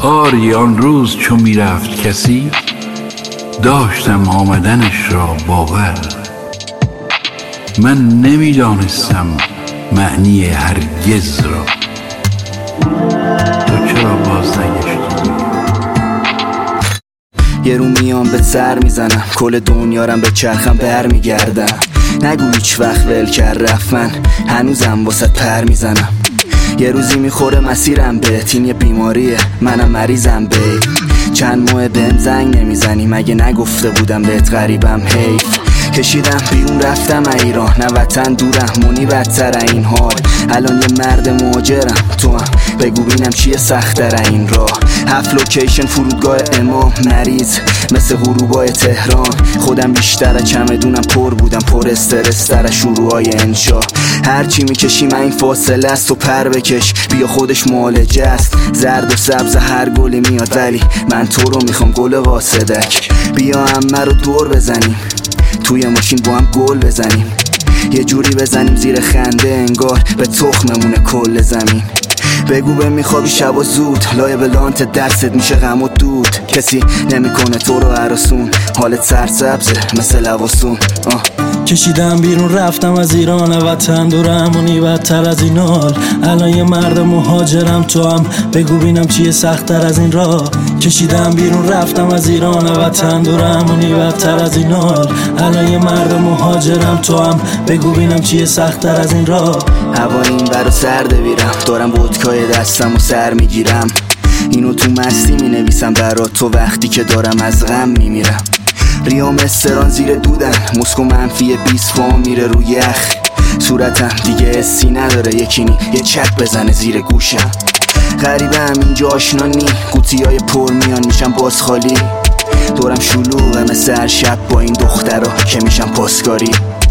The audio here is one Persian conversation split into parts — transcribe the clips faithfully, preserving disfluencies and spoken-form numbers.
آری آن روز چو میرفت کسی، داشتم آمدنش را باور. من نمیدانستم معنی هرگز را، تو چرا باز نگشتی؟ یه رو میام به سر میزنم، کل دنیارم به چرخم بر میگردم. نگو هیچ وقت ول کرد رفت، من هنوزم واسه پر میزنم. یه روزی میخوره مسیرم به این یه بیماریه، منم مریضم به چند ماه بهم زنگ نمیزنی، مگه نگفته بودم بهت غریبم؟ حیف کشیدم بیرون رفتم ایران، نه وطن دورم مونی بدتر این حال. الان یه مرد مهاجرم، تو هم بگو بینم چیه سخت‌تر این راه. هفت لوکیشن فرودگاه امام، مریض مثل غروبای تهران. خودم بیشتر چمدونم پر بودم، پر استرس تر شروعای انشا. هرچی میکشی من این فاصله است، تو پر بکش بیا خودش معالجه است. زرد و سبز هر گلی میاد، ولی من تو رو میخوام گل واسدک. بیا همه رو دور بزنیم، توی ماشین با هم گل بزنیم، یه جوری بزنیم زیر خنده انگار به تخممونه کل زمین. بگو به میخوابی شب و زود، لایه بلانت دستت میشه غم و دود. کسی نمیکنه تو رو هراسون، حالت سرسبزه مثل لواسون. آه کشیدم بیرون رفتم از ایران، وطن دورم اونی بدتر از این حال. الان یه مرد مهاجرم، تو هم بگو بینم چیه سخت‌تر از این راه. کشیدم بیرون رفتم از ایران، وطن دورم اونی بدتر از این حال. الان یه مرد مهاجرم، تو هم بگو بینم چیه سخت‌تر از این راه. هوا این برا سرده بیرم، دارم ودکای دستم و سر میگیرم. اینو تو مستی مینویسم برا تو وقتی که دارم از غم میمیرم. ریام استران زیر دودن، مسکو منفی بیست فام میره رو یخ. صورتم دیگه حسی نداره، یکی نی یه چک بزنه زیر گوشم. غریبه هم اینجا آشنا نی، قوطی های پر میان میشم باز خالی. دورم شلوغه مثل هر شب با این دخترها که میشم پاسکاری.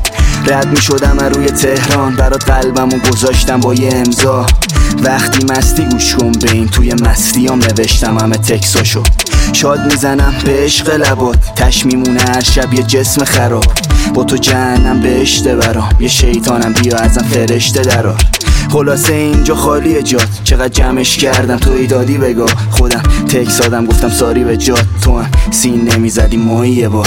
رد میشدم روی تهران، برات قلبمو گذاشتم با یه امضا. وقتی مستی گوش کن به این، توی مستیام نوشتم همه تکساشو. شاد میزنم به عشق لبات، تش میمونه هر شب یه جسم خراب. با تو جهنم بهشته برام، یه شیطانم بیا ازم فرشته درار. خلاصه اینجا خالیه جات، چقدر جمعش کردم توی دادی بگاه. خودم تکس دادم گفتم ساری به جات، تو هم سین نمیزدی ماهی یه بار.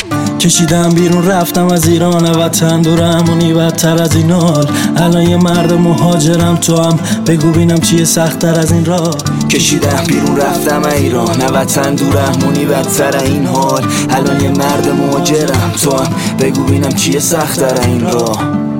کشیدم بیرون رفتم از ایران، وطن دورم اونی بدتر از این حال. الان یه مرد مهاجرم، تو هم بگو بینم چیه سخت‌تر از این راه. کشیدم بیرون رفتم ایران، وطن دورم اونی بدتر این حال. الان یه مرد مهاجرم، تو هم بگو بینم چیه سخت‌تر این راه.